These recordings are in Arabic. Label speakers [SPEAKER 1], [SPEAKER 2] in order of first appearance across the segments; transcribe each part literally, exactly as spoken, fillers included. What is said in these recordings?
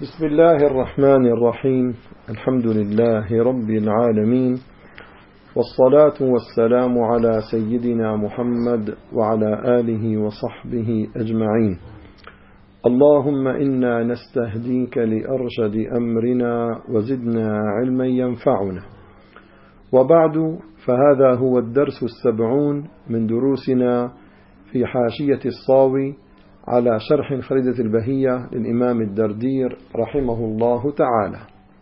[SPEAKER 1] بسم الله الرحمن الرحيم. الحمد لله رب العالمين، والصلاة والسلام على سيدنا محمد وعلى آله وصحبه أجمعين. اللهم إنا نستهديك لأرشد أمرنا وزدنا علما ينفعنا. وبعد، فهذا هو الدرس السبعون من دروسنا في حاشية الصاوي على شرح خريدة البهية للإمام الدردير رحمه الله تعالى.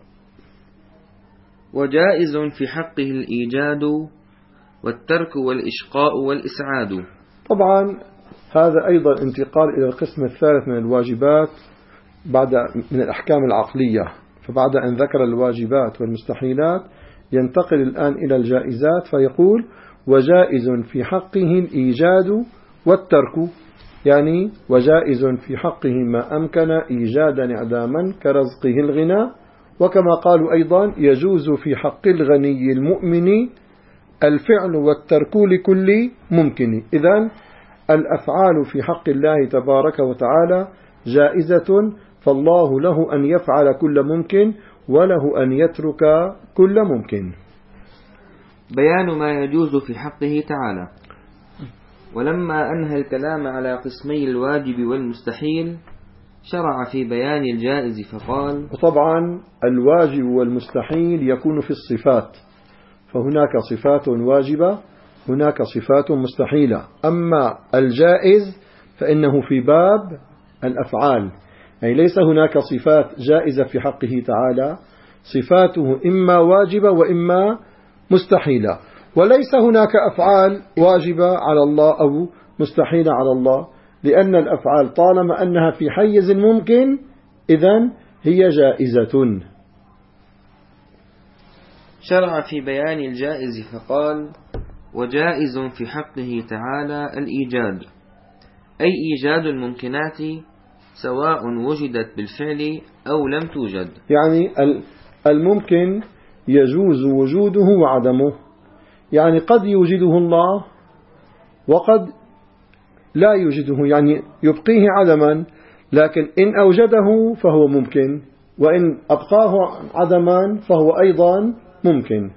[SPEAKER 2] وجائز في حقه الإيجاد والترك والإشقاء والإسعاد.
[SPEAKER 1] طبعا هذا أيضا انتقال إلى القسم الثالث من الواجبات بعد من الأحكام العقلية، فبعد أن ذكر الواجبات والمستحيلات ينتقل الآن إلى الجائزات، فيقول وجائز في حقه الإيجاد والترك، يعني وجائز في حقه ما أمكن إيجادا إعداما كرزقه الغنى. وكما قالوا أيضا يجوز في حق الغني المؤمن الفعل والترك لكل ممكن. إذن الأفعال في حق الله تبارك وتعالى جائزة، فالله له أن يفعل كل ممكن وله أن يترك كل ممكن.
[SPEAKER 2] بيان ما يجوز في حقه تعالى. ولما أنهى الكلام على قسمي الواجب والمستحيل شرع في بيان الجائز فقال:
[SPEAKER 1] وطبعا الواجب والمستحيل يكون في الصفات، فهناك صفات واجبة، هناك صفات مستحيلة. أما الجائز فإنه في باب الأفعال، يعني ليس هناك صفات جائزة في حقه تعالى، صفاته إما واجبة وإما مستحيلة، وليس هناك أفعال واجبة على الله أو مستحيلة على الله، لأن الأفعال طالما أنها في حيز ممكن إذن هي جائزة.
[SPEAKER 2] شرع في بيان الجائز فقال: وجائز في حقه تعالى الإيجاد، أي إيجاد الممكنات سواء وجدت بالفعل أو لم توجد.
[SPEAKER 1] يعني الممكن يجوز وجوده وعدمه، يعني قد يوجده الله وقد لا يوجده، يعني يبقيه عدما، لكن إن أوجده فهو ممكن، وإن أبقاه عدما فهو أيضا ممكن.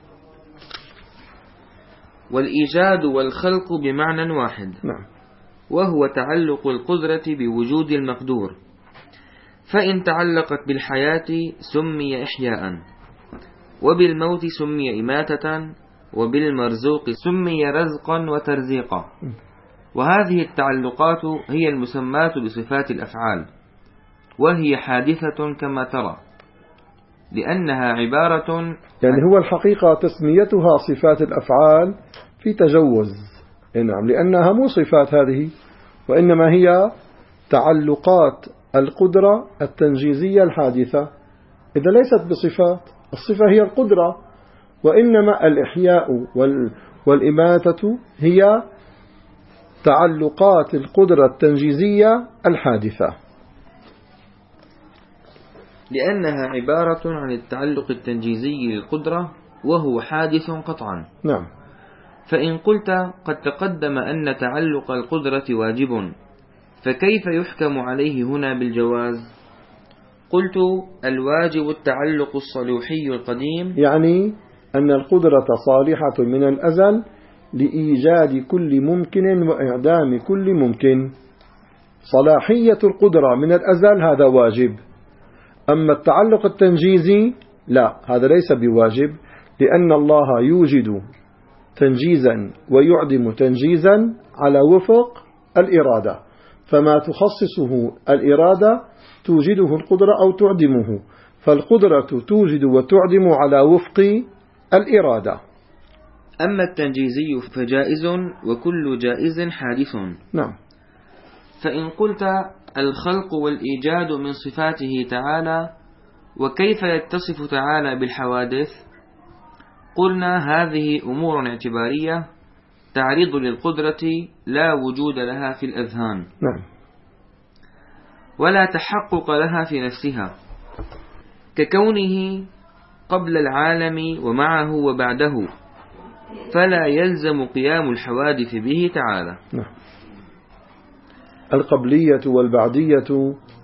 [SPEAKER 2] والإيجاد والخلق بمعنى واحد،
[SPEAKER 1] نعم.
[SPEAKER 2] وهو تعلق القدرة بوجود المقدور، فإن تعلقت بالحياة سمي إحياء، وبالموت سمي إماتة، وبالمرزوق سمي رزقا وترزيقا. وهذه التعلقات هي المسمات بصفات الأفعال، وهي حادثة كما ترى، لأنها عبارة،
[SPEAKER 1] يعني هو الحقيقة تسميتها صفات الأفعال في تجوز، نعم، لأنها مو صفات هذه، وإنما هي تعلقات القدرة التنجيزية الحادثة، إذا ليست بصفات. الصفة هي القدرة، وإنما الإحياء والإماتة هي تعلقات القدرة التنجيزية الحادثة،
[SPEAKER 2] لأنها عبارة عن التعلق التنجيزي للقدرة، وهو حادث قطعا.
[SPEAKER 1] نعم.
[SPEAKER 2] فإن قلت قد تقدم أن تعلق القدرة واجب، فكيف يحكم عليه هنا بالجواز؟ قلت: الواجب التعلق الصلوحي القديم،
[SPEAKER 1] يعني أن القدرة صالحة من الأزل لإيجاد كل ممكن وإعدام كل ممكن. صلاحية القدرة من الأزل هذا واجب. أما التعلق التنجيزي لا، هذا ليس بواجب، لأن الله يوجد تنجيزا ويعدم تنجيزا على وفق الإرادة، فما تخصصه الإرادة توجده القدرة أو تعدمه، فالقدرة توجد وتعدم على وفق الإرادة.
[SPEAKER 2] أما التنجيزي فجائز، وكل جائز حادث.
[SPEAKER 1] نعم.
[SPEAKER 2] فإن قلت الخلق والإيجاد من صفاته تعالى، وكيف يتصف تعالى بالحوادث؟ قلنا هذه أمور اعتبارية تعرض للقدرة لا وجود لها في الأذهان،
[SPEAKER 1] نعم،
[SPEAKER 2] ولا تحقق لها في نفسها، ككونه قبل العالم ومعه وبعده، فلا يلزم قيام الحوادث به تعالى.
[SPEAKER 1] نعم. القبلية والبعدية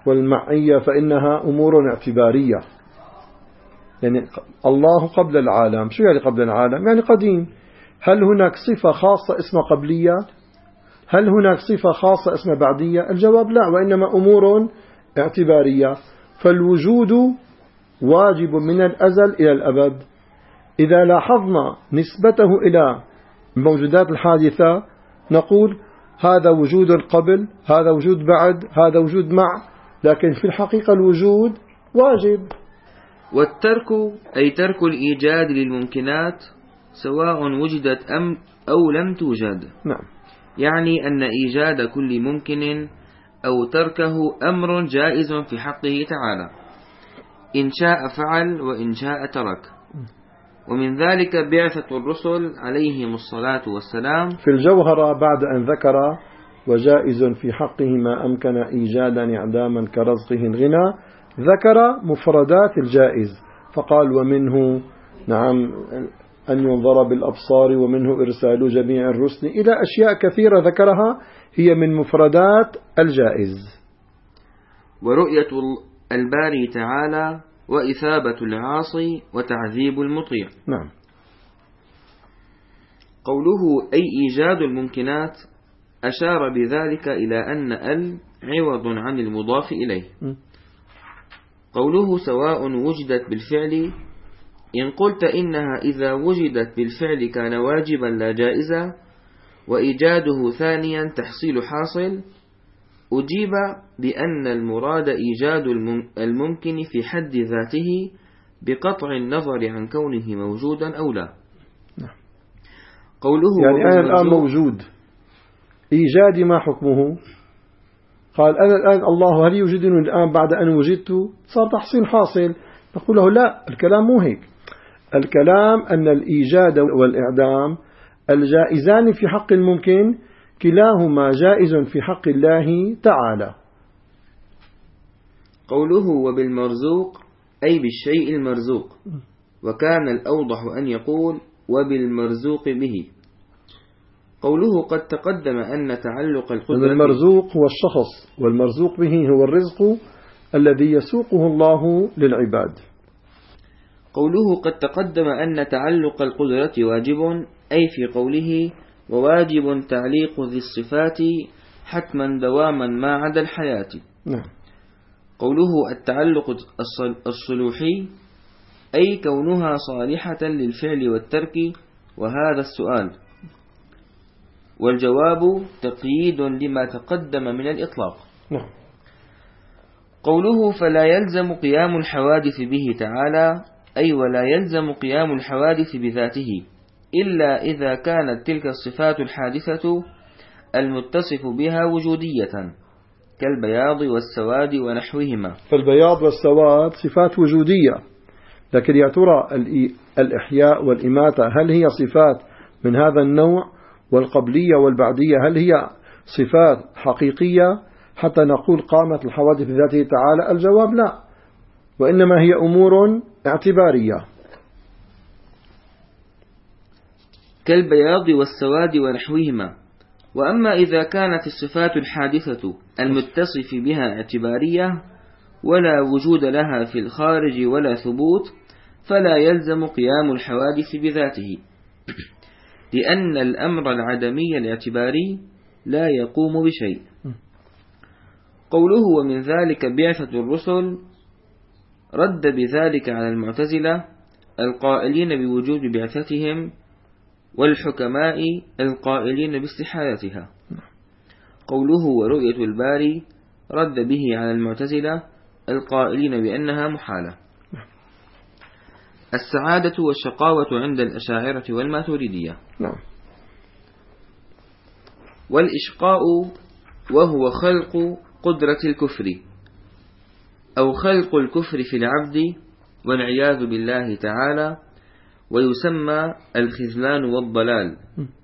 [SPEAKER 1] والمعية فإنها أمور اعتبارية. يعني الله قبل العالم، شو يعني قبل العالم؟ يعني قديم. هل هناك صفة خاصة اسمها قبلية؟ هل هناك صفة خاصة اسمها بعدية؟ الجواب لا، وإنما أمور اعتبارية. فالوجود واجب من الأزل إلى الأبد. إذا لاحظنا نسبته إلى الموجودات الحادثة نقول هذا وجود قبل، هذا وجود بعد، هذا وجود مع، لكن في الحقيقة الوجود واجب.
[SPEAKER 2] والترك أي ترك الإيجاد للممكنات سواء وجدت أم أو لم توجد.
[SPEAKER 1] نعم.
[SPEAKER 2] يعني أن إيجاد كل ممكن أو تركه أمر جائز في حقه تعالى، إن شاء فعل وإن شاء ترك. ومن ذلك بعثة الرسل عليهم الصلاة والسلام.
[SPEAKER 1] في الجوهرة بعد أن ذكر وجائز في حقه ما أمكن إيجادا إعداما كرزقه الغنى، ذكر مفردات الجائز فقال ومنه نعم أن ينظر بالأبصار، ومنه إرسال جميع الرسل، إلى أشياء كثيرة ذكرها هي من مفردات الجائز.
[SPEAKER 2] ورؤية الباري تعالى وإثابة العاصي وتعذيب المطيع.
[SPEAKER 1] نعم.
[SPEAKER 2] قوله أي إيجاد الممكنات أشار بذلك إلى أن ال عوض عن المضاف إليه. م. قوله سواء وجدت بالفعل، إن قلت إنها إذا وجدت بالفعل كان واجبا لا جائزا، وإيجاده ثانيا تحصيل حاصل، أجيب بأن المراد إيجاد الممكن في حد ذاته بقطع النظر عن كونه موجودا أو لا. قوله
[SPEAKER 1] يعني أنا الآن موجود، إيجادي ما حكمه؟ قال أنا الآن الله هل يوجدني الآن بعد أن وجدت؟ صار تحصيل حاصل. نقول له لا، الكلام مو هيك. الكلام أن الإيجاد والإعدام الجائزان في حق الممكن كلاهما جائز في حق الله تعالى.
[SPEAKER 2] قوله وبالمرزوق أي بالشيء المرزوق، وكان الأوضح أن يقول وبالمرزوق به. قوله قد تقدم أن تعلق القدرة،
[SPEAKER 1] المرزوق هو الشخص، والمرزوق به هو الرزق الذي يسوقه الله للعباد.
[SPEAKER 2] قوله قد تقدم أن تعلق القدرة واجب، أي في قوله وواجب تعليق ذي الصفات حتما دواما ما عدا الحياة.
[SPEAKER 1] نعم.
[SPEAKER 2] قوله التعلق الصلوحي أي كونها صالحة للفعل والترك، وهذا السؤال. والجواب تقييد لما تقدم من الإطلاق.
[SPEAKER 1] نعم.
[SPEAKER 2] قوله فلا يلزم قيام الحوادث به تعالى، أي ولا يلزم قيام الحوادث بذاته إلا إذا كانت تلك الصفات الحادثة المتصف بها وجودية كالبياض والسواد ونحوهما.
[SPEAKER 1] فالبياض والسواد صفات وجودية، لكن يا ترى الإحياء والإماتة هل هي صفات من هذا النوع؟ والقبلية والبعدية هل هي صفات حقيقية حتى نقول قامت الحوادث بذاته تعالى؟ الجواب لا، وإنما هي أمور اعتبارية
[SPEAKER 2] كالبياض والسواد ونحوهما. وأما إذا كانت الصفات الحادثة المتصف بها اعتبارية ولا وجود لها في الخارج ولا ثبوت، فلا يلزم قيام الحوادث بذاته، لأن الأمر العدمي الاعتباري لا يقوم بشيء. قوله ومن ذلك بعثة الرسل رد بذلك على المعتزلة القائلين بوجود بعثتهم، والحكماء القائلين باستحالتها. قوله ورؤية الباري رد به على المعتزلة القائلين بأنها محالة. السعادة والشقاوة عند الأشاعرة والماتريدية.
[SPEAKER 1] نعم.
[SPEAKER 2] والإشقاء وهو خلق قدرة الكفر أو خلق الكفر في العبد والعياذ بالله تعالى، ويسمى الخذلان والضلال.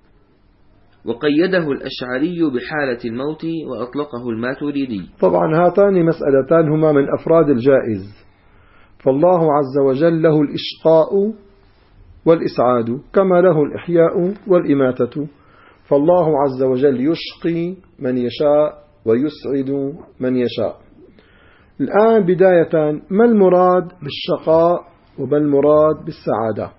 [SPEAKER 2] وقيده الأشعري بحالة الموت وأطلقه الماتريدي.
[SPEAKER 1] طبعا هاتان مسألتان هما من أفراد الجائز، فالله عز وجل له الإشقاء والإسعاد كما له الإحياء والإماتة، فالله عز وجل يشقي من يشاء ويسعد من يشاء. الآن بداية ما المراد بالشقاء وما المراد بالسعادة؟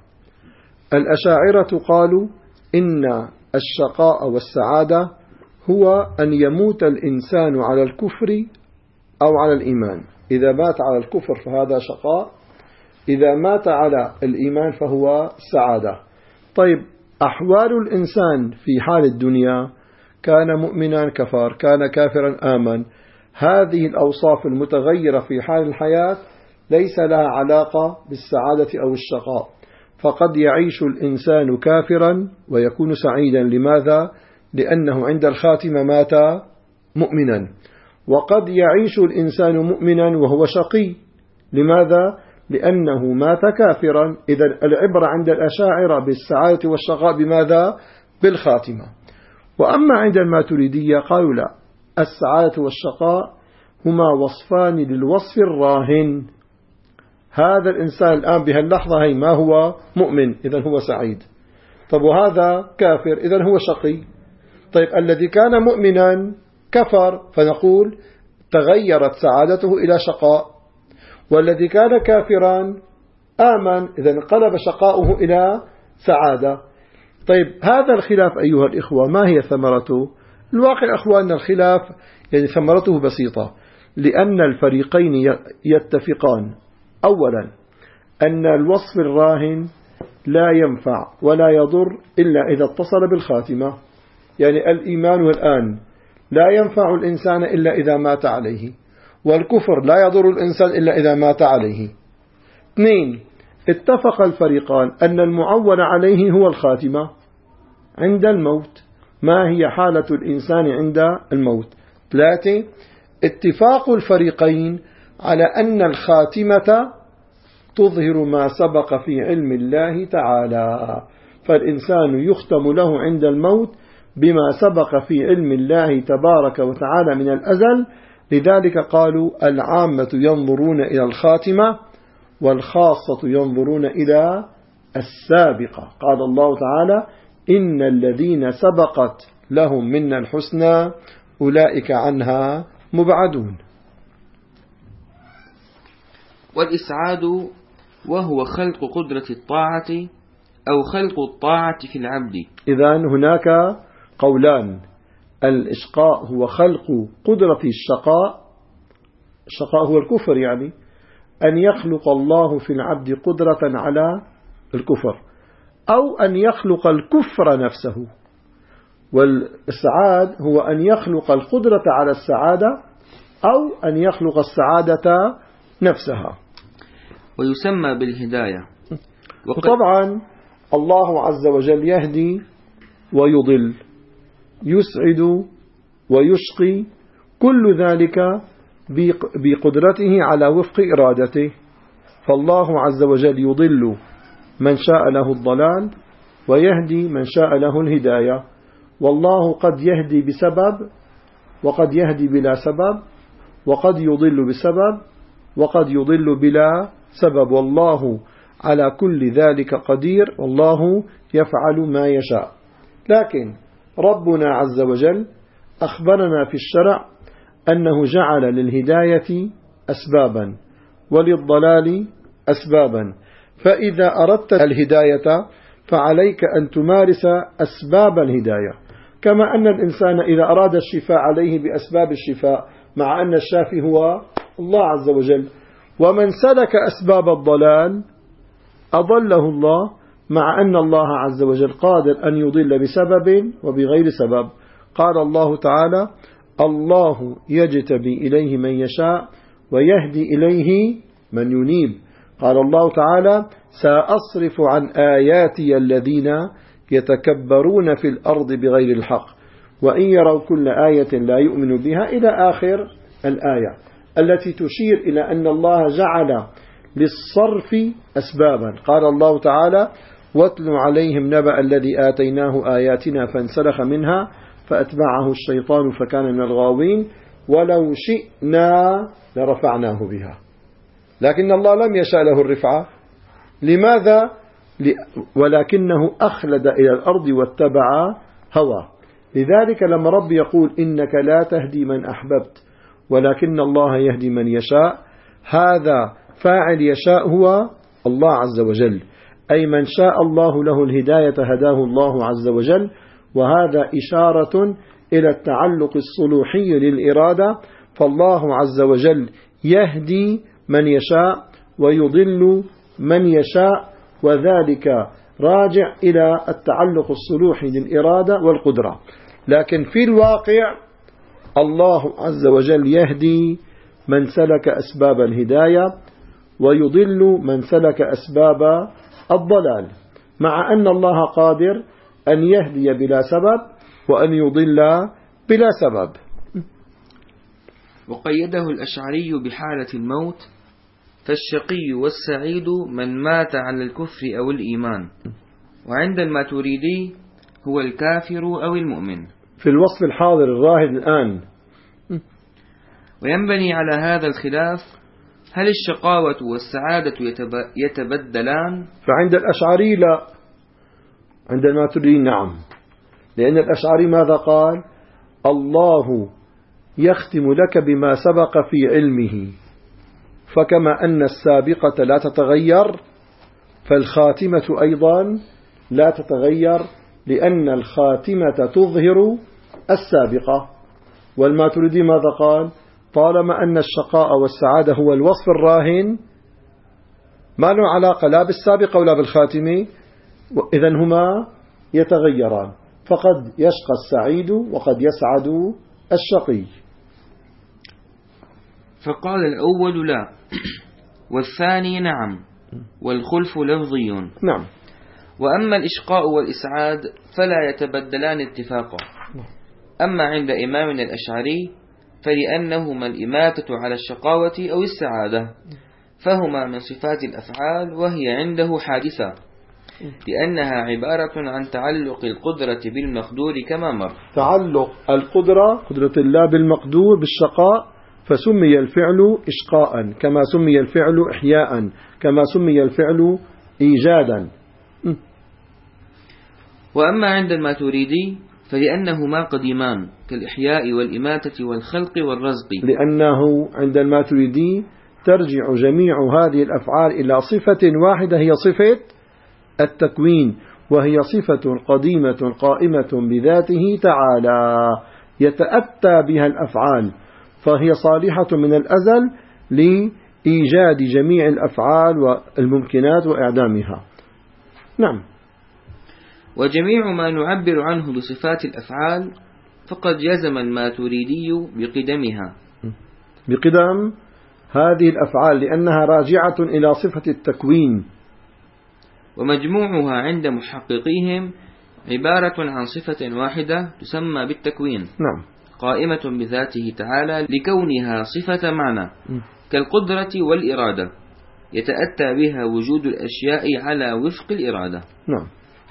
[SPEAKER 1] الأشاعرة قالوا إن الشقاء والسعادة هو أن يموت الإنسان على الكفر أو على الإيمان. إذا مات على الكفر فهذا شقاء، إذا مات على الإيمان فهو سعادة. طيب أحوال الإنسان في حال الدنيا، كان مؤمنا كفر، كان كافرا آمن، هذه الأوصاف المتغيرة في حال الحياة ليس لها علاقة بالسعادة أو الشقاء. فقد يعيش الإنسان كافرا ويكون سعيدا. لماذا؟ لأنه عند الخاتمة مات مؤمنا. وقد يعيش الإنسان مؤمنا وهو شقي. لماذا؟ لأنه مات كافرا. إذا العبرة عند الأشاعرة بالسعادة والشقاء بماذا؟ بالخاتمة. وأما عند الماتريدية قالوا لا، السعادة والشقاء هما وصفان للوصف الراهن. هذا الإنسان الآن بهاللحظة هي ما هو مؤمن، إذن هو سعيد. طب وهذا كافر، إذن هو شقي. طيب الذي كان مؤمنا كفر، فنقول تغيرت سعادته إلى شقاء. والذي كان كافرا آمن، إذن انقلب شقاؤه إلى سعادة. طيب هذا الخلاف أيها الإخوة ما هي ثمرته؟ الواقع أخواننا الخلاف يعني ثمرته بسيطة، لأن الفريقين يتفقان أولا أن الوصف الراهن لا ينفع ولا يضر إلا إذا اتصل بالخاتمة. يعني الإيمان الآن لا ينفع الإنسان إلا إذا مات عليه، والكفر لا يضر الإنسان إلا إذا مات عليه. اثنين، اتفق الفريقان أن المعول عليه هو الخاتمة عند الموت. ما هي حالة الإنسان عند الموت؟ ثلاثة، اتفاق الفريقين على أن الخاتمة تظهر ما سبق في علم الله تعالى، فالإنسان يختم له عند الموت بما سبق في علم الله تبارك وتعالى من الأزل. لذلك قالوا العامة ينظرون إلى الخاتمة والخاصة ينظرون إلى السابقة. قال الله تعالى إن الذين سبقت لهم منا الحسنى أولئك عنها مبعدون.
[SPEAKER 2] والإسعاد وهو خلق قدرة الطاعة أو خلق الطاعة في العبد.
[SPEAKER 1] إذن هناك قولان: الإشقاء هو خلق قدرة الشقاء، الشقاء هو الكفر، يعني أن يخلق الله في العبد قدرة على الكفر، أو أن يخلق الكفر نفسه. والسعاد هو أن يخلق القدرة على السعادة أو أن يخلق السعادة نفسها.
[SPEAKER 2] ويسمى بالهداية.
[SPEAKER 1] وطبعا الله عز وجل يهدي ويضل، يسعد ويشقي، كل ذلك بقدرته على وفق إرادته. فالله عز وجل يضل من شاء له الضلال ويهدي من شاء له الهداية. والله قد يهدي بسبب وقد يهدي بلا سبب، وقد يضل بسبب وقد يضل بلا سبب، والله على كل ذلك قدير، والله يفعل ما يشاء. لكن ربنا عز وجل أخبرنا في الشرع أنه جعل للهداية أسبابا وللضلال أسبابا، فإذا أردت الهداية فعليك أن تمارس أسباب الهداية، كما أن الإنسان إذا أراد الشفاء عليه بأسباب الشفاء، مع أن الشافي هو الله عز وجل. ومن سلك أسباب الضلال أضله الله، مع أن الله عز وجل قادر أن يضل بسبب وبغير سبب. قال الله تعالى الله يجتبي إليه من يشاء ويهدي إليه من ينيب. قال الله تعالى سأصرف عن آياتي الذين يتكبرون في الأرض بغير الحق وإن يروا كل آية لا يؤمنوا بها، إلى آخر الآية التي تشير إلى أن الله جعل للصرف أسبابا. قال الله تعالى واتل عليهم نبأ الذي آتيناه آياتنا فانسلخ منها فأتبعه الشيطان فكان من الغاوين ولو شئنا لرفعناه بها، لكن الله لم يشاء له الرفعة. لماذا؟ ولكنه أخلد إلى الأرض واتبع هوى. لذلك لما رب يقول إنك لا تهدي من أحببت ولكن الله يهدي من يشاء. هذا فاعل يشاء هو الله عز وجل، أي من شاء الله له الهداية هداه الله عز وجل. وهذا إشارة إلى التعلق الصلوحي للإرادة، فالله عز وجل يهدي من يشاء ويضل من يشاء، وذلك راجع إلى التعلق الصلوحي للإرادة والقدرة. لكن في الواقع الله عز وجل يهدي من سلك أسباب الهداية ويضل من سلك أسباب الضلال، مع أن الله قادر أن يهدي بلا سبب وأن يضل بلا سبب.
[SPEAKER 2] وقيده الأشعري بحالة الموت، فالشقي والسعيد من مات على الكفر أو الإيمان، وعند الماتريدي هو الكافر أو المؤمن
[SPEAKER 1] في الوصف الحاضر الراهن الآن.
[SPEAKER 2] وينبني على هذا الخلاف هل الشقاوة والسعادة يتبدلان؟
[SPEAKER 1] فعند الأشعري لا، عند الماتريدي نعم، لأن الأشعري ماذا قال؟ الله يختم لك بما سبق في علمه، فكما أن السابقة لا تتغير فالخاتمة أيضا لا تتغير، لأن الخاتمة تظهر السابقة. والماتريدي ماذا قال؟ طالما أن الشقاء والسعادة هو الوصف الراهن ما له علاقة لا بالسابقة ولا بالخاتمة، إذن هما يتغيران، فقد يشقى السعيد وقد يسعد الشقي.
[SPEAKER 2] فقال الأول لا، والثاني نعم، والخلف لفظي.
[SPEAKER 1] نعم.
[SPEAKER 2] وأما الإشقاء والإسعاد فلا يتبدلان اتفاقا. أما عند إمامنا الأشعري فلأنهما الإماتة على الشقاوة أو السعادة، فهما من صفات الأفعال وهي عنده حادثة، لأنها عبارة عن تعلق القدرة بالمقدور كما مر.
[SPEAKER 1] تعلق القدرة قدرة الله بالمقدور بالشقاء، فسمي الفعل إشقاء كما سمي الفعل إحياء كما سمي الفعل إيجادا.
[SPEAKER 2] وأما عند الماتريدي فلأنهما قديمان كالإحياء والإماتة والخلق والرزق،
[SPEAKER 1] لأنه عند الماتريدي ترجع جميع هذه الأفعال إلى صفة واحدة هي صفة التكوين، وهي صفة قديمة قائمة بذاته تعالى يتأتى بها الأفعال، فهي صالحة من الأزل لإيجاد جميع الأفعال والممكنات وإعدامها. نعم.
[SPEAKER 2] وجميع ما نعبر عنه بصفات الأفعال فقد جزم الماتريدي بقدمها،
[SPEAKER 1] بقدم هذه الأفعال لأنها راجعة إلى صفة التكوين.
[SPEAKER 2] ومجموعها عند محققيهم عبارة عن صفة واحدة تسمى بالتكوين،
[SPEAKER 1] نعم،
[SPEAKER 2] قائمة بذاته تعالى لكونها صفة معنى كالقدرة والإرادة، يتأتى بها وجود الأشياء على وفق الإرادة.
[SPEAKER 1] نعم.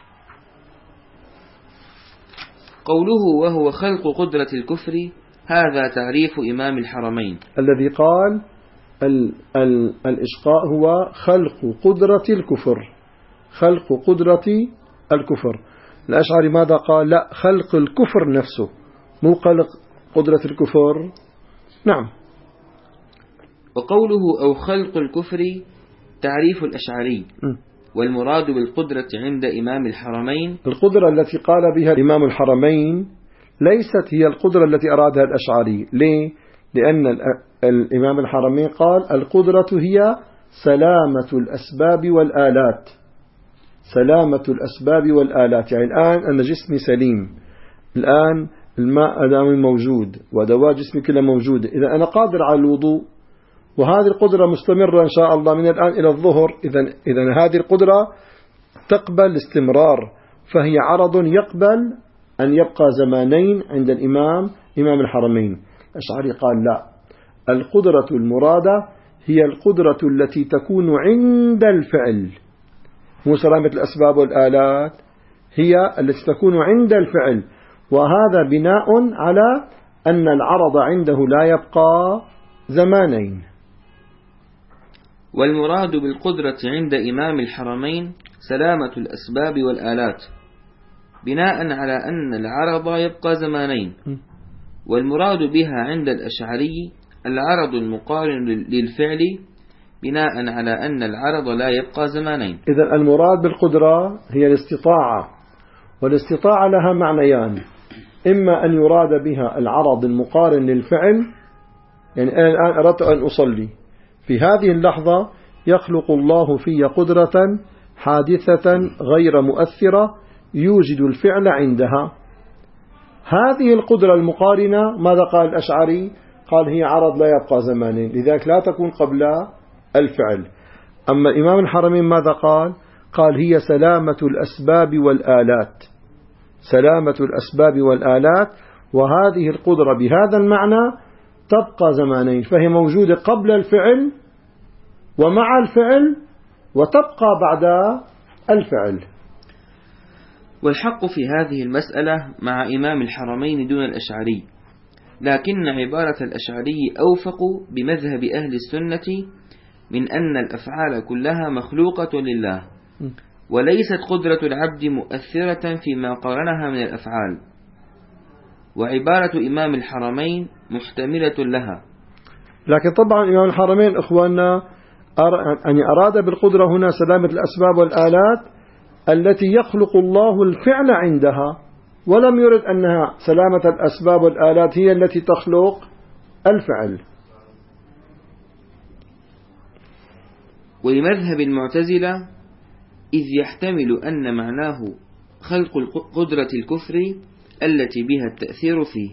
[SPEAKER 2] قوله وهو خلق قدرة الكفر، هذا تعريف إمام الحرمين
[SPEAKER 1] الذي قال ال ال الإشقاء هو خلق قدرة الكفر، خلق قدرة الكفر. الأشعري ماذا قال؟ لا، خلق الكفر نفسه، مو خلق قدرة الكفر. نعم.
[SPEAKER 2] وقوله أو خلق الكفر تعريف الأشعري، م. والمراد بالقدرة عند إمام الحرمين
[SPEAKER 1] القدرة التي قال بها إمام الحرمين ليست هي القدرة التي أرادها الأشعري. ليه؟ لأن الإمام الحرمين قال القدرة هي سلامة الأسباب والآلات، سلامة الأسباب والآلات، يعني الآن أنا جسمي سليم، الآن الماء أدامي موجود ودواء جسمي كلها موجودة، إذا أنا قادر على الوضوء، وهذه القدرة مستمرة إن شاء الله من الآن إلى الظهر، إذا إذا هذه القدرة تقبل استمرار، فهي عرض يقبل أن يبقى زمانين عند الإمام إمام الحرمين. الأشعري قال لا، القدرة المرادة هي القدرة التي تكون عند الفعل، مو سلامة الأسباب والآلات، هي التي تكون عند الفعل، وهذا بناء على أن العرض عنده لا يبقى زمانين.
[SPEAKER 2] والمراد بالقدرة عند إمام الحرمين سلامة الأسباب والآلات، بناء على أن العرض يبقى زمانين. والمراد بها عند الأشعري العرض المقارن للفعل بناء على أن العرض لا يبقى زمانين.
[SPEAKER 1] إذا المراد بالقدرة هي الاستطاعة، والاستطاعة لها معنيان: إما أن يراد بها العرض المقارن للفعل، يعني أنا الآن أردت أن أصلي، في هذه اللحظة يخلق الله في قدرة حادثة غير مؤثرة يوجد الفعل عندها. هذه القدرة المقارنة ماذا قال الأشعري؟ قال هي عرض لا يبقى زمانين، لذلك لا تكون قبل الفعل. أما الإمام الحرمين ماذا قال؟ قال هي سلامة الأسباب والآلات، سلامة الأسباب والآلات، وهذه القدرة بهذا المعنى تبقى زمانين، فهي موجودة قبل الفعل ومع الفعل وتبقى بعد الفعل.
[SPEAKER 2] والحق في هذه المسألة مع إمام الحرمين دون الأشعري، لكن عبارة الأشعري أوفق بمذهب أهل السنة من أن الأفعال كلها مخلوقة لله، وليست قدرة العبد مؤثرة فيما قارنها من الأفعال، وعبارة إمام الحرمين محتملة لها.
[SPEAKER 1] لكن طبعا إمام الحرمين إخواننا أن أراد بالقدرة هنا سلامة الأسباب والآلات التي يخلق الله الفعل عندها، ولم يرد أنها سلامة الأسباب والآلات هي التي تخلق الفعل.
[SPEAKER 2] ولمذهب المعتزلة إذ يحتمل أن معناه خلق قدرة الكفر التي بها التأثير فيه.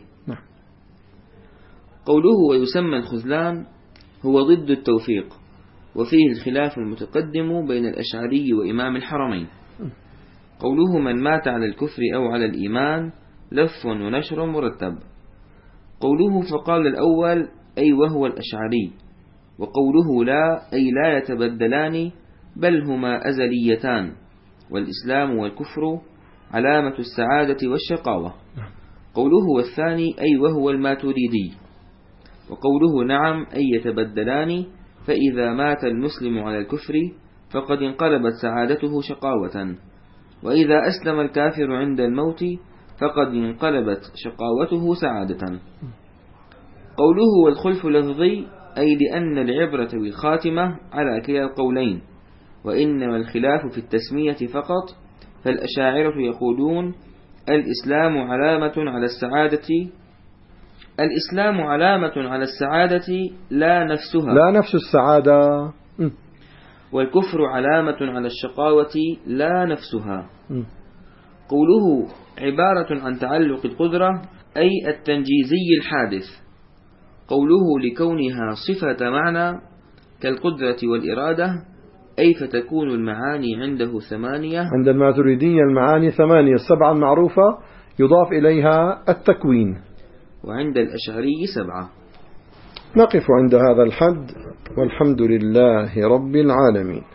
[SPEAKER 2] قوله ويسمى الخذلان هو ضد التوفيق، وفيه الخلاف المتقدم بين الأشعري وإمام الحرمين. قوله من مات على الكفر أو على الإيمان لف ونشر مرتب. قوله فقال الأول أي وهو الأشعري، وقوله لا أي لا يتبدلان بل هما أزليتان، والإسلام والكفر علامة السعادة والشقاوة. قوله والثاني أي وهو الماتريدي، وقوله نعم أي يتبدلان، فإذا مات المسلم على الكفر فقد انقلبت سعادته شقاوة، وإذا أسلم الكافر عند الموت فقد انقلبت شقاوته سعادة. قوله والخلف لفظي أي لأن العبرة بالخاتمة على كلا القولين، وإنما الخلاف في التسمية فقط، فالأشاعرة يقولون الإسلام علامة على السعادة الإسلام علامة على السعادة لا نفسها
[SPEAKER 1] لا نفس السعادة،
[SPEAKER 2] والكفر علامة على الشقاوة لا نفسها. قوله عبارة عن تعلق القدرة أي التنجيزي الحادث. قوله لكونها صفة معنى كالقدرة والإرادة أي فتكون المعاني عنده ثمانية.
[SPEAKER 1] عند الماتريدية المعاني ثمانية، السبعة المعروفة يضاف إليها التكوين،
[SPEAKER 2] وعند الأشعري سبعة.
[SPEAKER 1] نقف عند هذا الحد، والحمد لله رب العالمين.